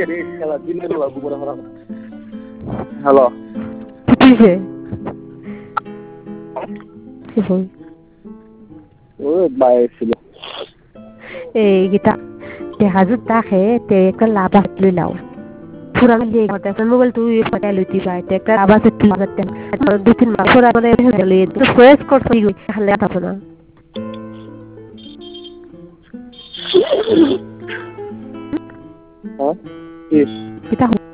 hello কিছে কি হল ও বাইরে ছিল এই গীতা তে হাজুত তাকে তে একটা লাভ আসলে লাও পুরানো দিয়ে ঘরটা একটা মোবাইল তুই ফটা লইতি পাই তে একটা আবাস একটু লাগাতে দুই তিন মাস পরে মানে হলে তো ফ্রেশ করছি তাহলে আসো না হ্যাঁ কিতা